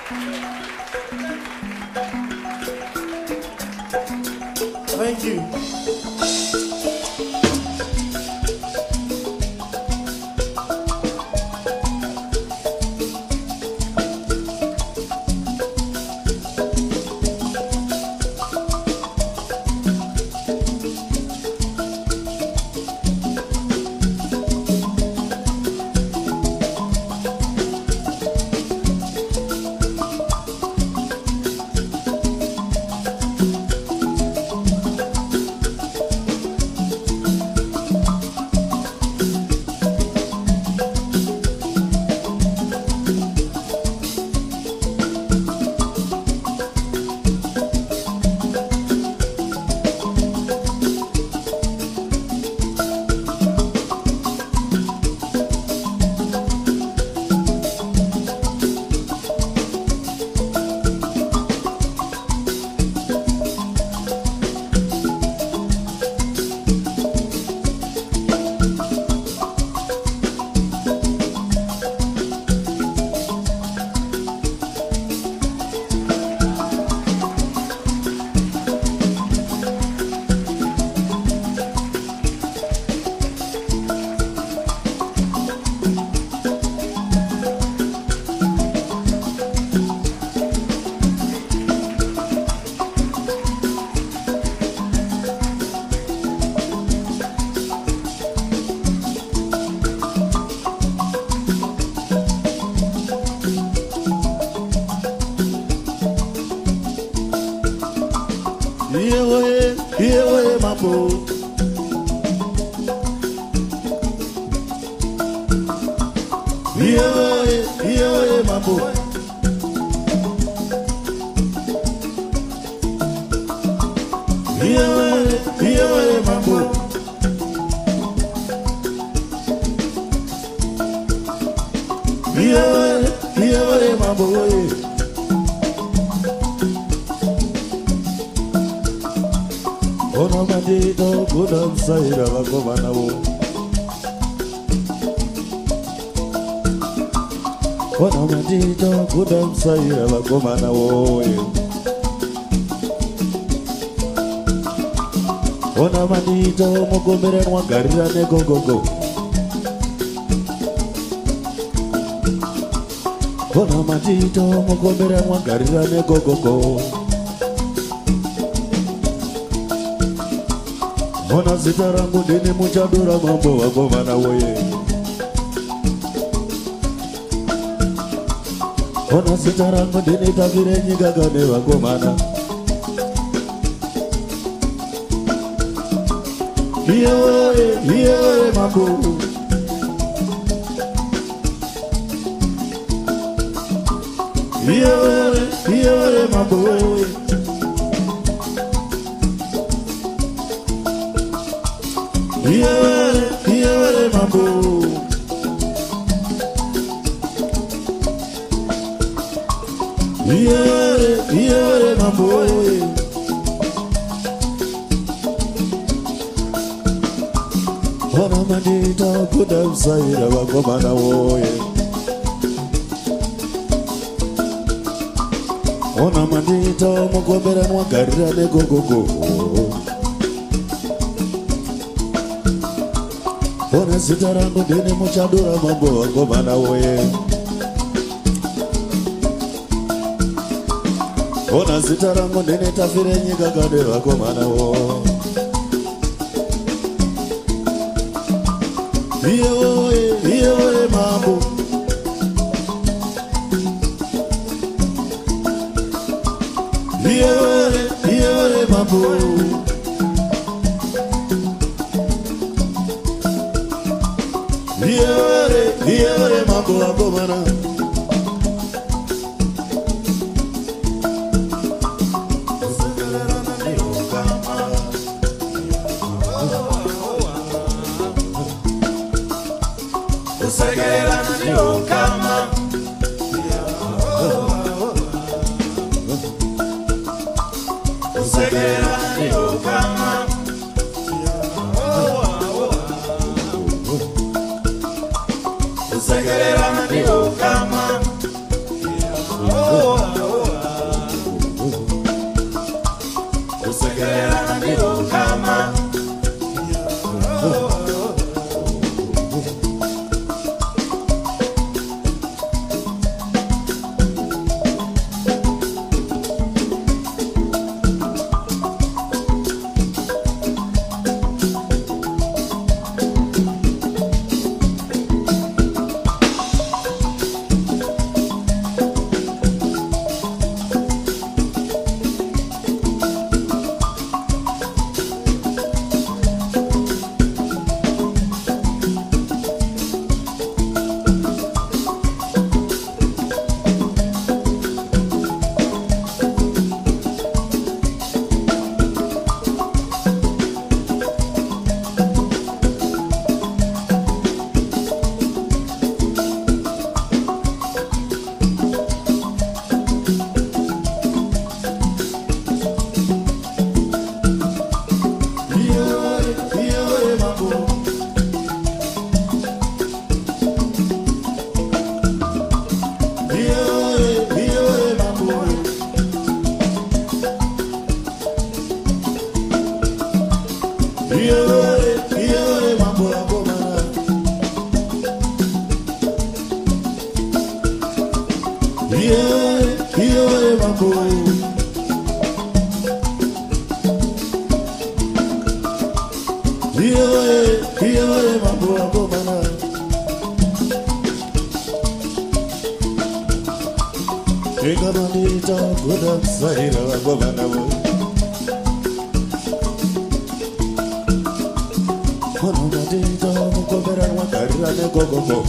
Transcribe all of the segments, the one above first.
Thank you. Yewe mambo. Yewe mambo. Yewe mambo. Yewe mambo. Ona madito kuna msaira wakoma wo. Ona madito kuna msaira wakoma wo. Ona madito mugomere mwagarira ne go go go. Ona madito mugomere mwagarira ne go go go. Ona zitarangu ndini muchadura mambo wagomana woye. Ona zitarangu ndini tavire nyigagane wagomana. Yewe mambo. Yewe mambo. Yewe mambo. Yewe mambo. Ona madita kuda msaira wagomana woye. Ona madita mugomera mwagarira ne go go go. Ona zitarangu ndini muchadura mambo wagomana woye. Ona zitarangu ndini tafire nyigagane wagomana wo. Yewe mambo. Yewe mambo. Yewe mambo wagomana. Usegerana ni ukama. Usegerana ni ukama. Usegerana ni ukama. Iye mambo. Iye mambo mambo mana. Eka bandita kuda sahira mambo mana. Kono bandita mukobera wakarira negogo.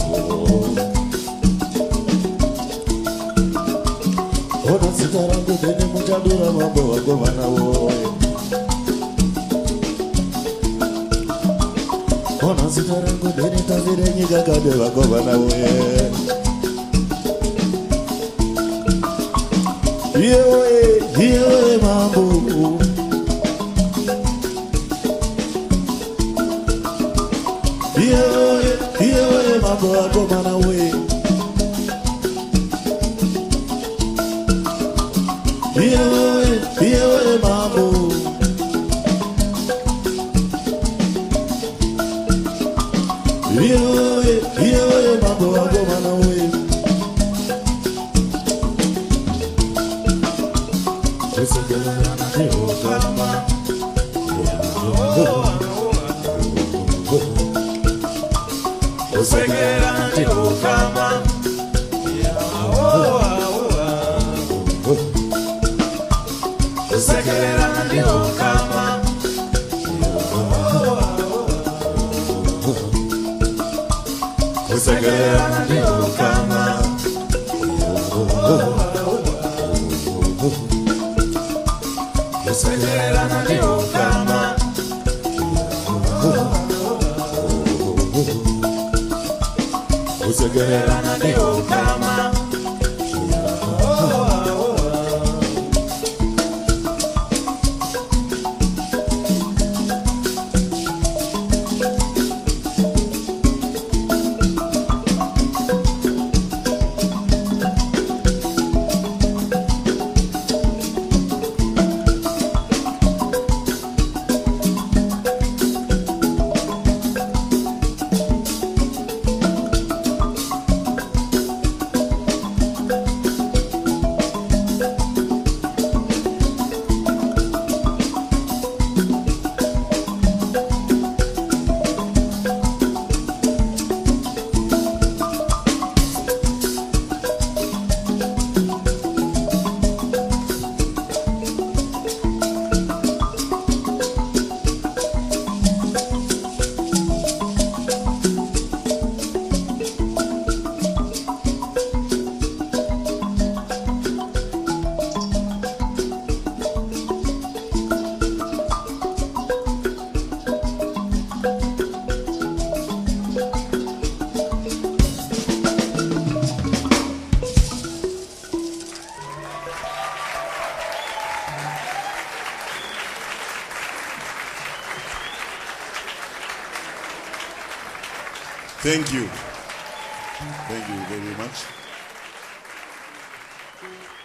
Kono sitarangu dene mujadura mambo mambo mana. Ona sitarangu deni tazire nyiga kade wako bana we. Iye mambo. Iye mambo wako bana we. Iye mambo. Iye mambo wako bana we. Osegera ndi ukama. Osegera ndi ukama. Osegera ndi ukama. Osegera ndi ukama. Osegera ndi ukama. Thank you. Thank you very much.